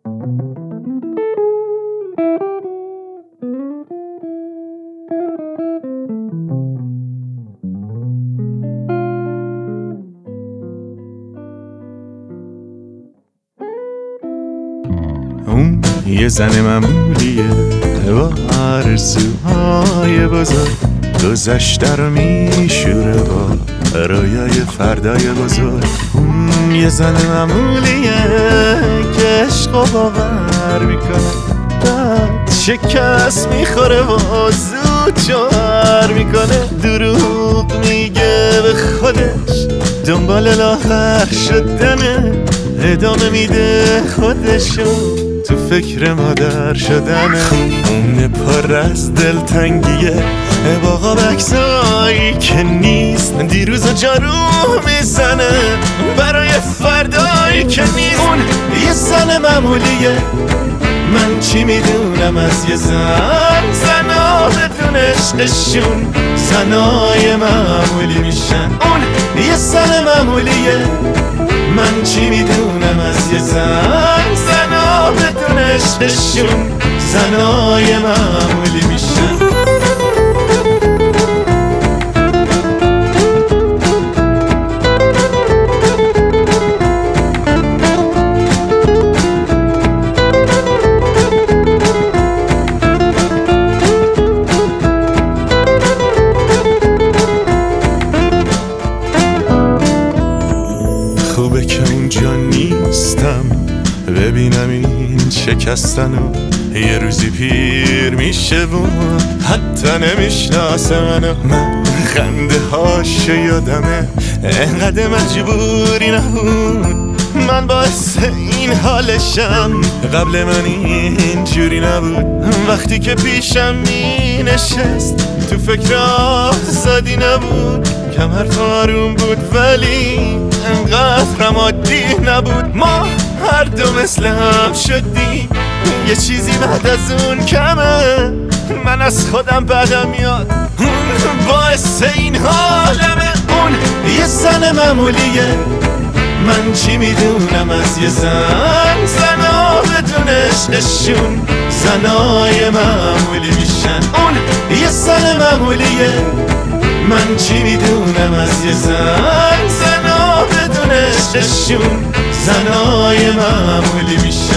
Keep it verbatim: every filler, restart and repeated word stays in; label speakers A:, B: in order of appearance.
A: اون یه زن معمولیه با آرزوهای بزرگ، گذشته رو میشوره با رویای فردای بزرگ. اون یه زن معمولیه که عشق و باور میکنه، بعد شکست میخوره و زود جوهر میکنه. دروغ میگه به خودش، دنبال لاغر شدنه، ادامه میده خودشو تو فکر مادر شدنه. اون پر از دلتنگیه با قابکسایی که نیست، دیروز و جارو میزنه برای فردایی که نیست. اون یه زن معمولیه، من چی میدونم از یه زن. زنا بدون عشقشون زنای معمولی میشن. اون یه زن معمولیه، من چی میدونم از یه زن. زنا بدون عشقشون زنای معمولی میشن. خوبه که اونجا نیستم ببینم این شکستنو. یه روزی پیر میشه و حتی نمیشناسه منو. من خنده هاش یادمه، انقدر مجبوری نبود. من باعث این حالشم، قبل من اینجوری نبود. وقتی که پیشم می نشست تو فکر آزادی نبود. کمر آروم بود ولی انقدر هم عادی نبود. ما هر دو مثل هم شدیم، یه چیزی بعد از اون کمه. من از خودم بدم میاد، اون باعث این حالمه. اون یه زن معمولیه، من چی میدونم از یه زن. زنا بدون عشقشون زنای معمولی میشن. اون یه زن معمولیه، من چی میدونم از یه زن. زنا بدون عشقشون زنای معمولی میشن.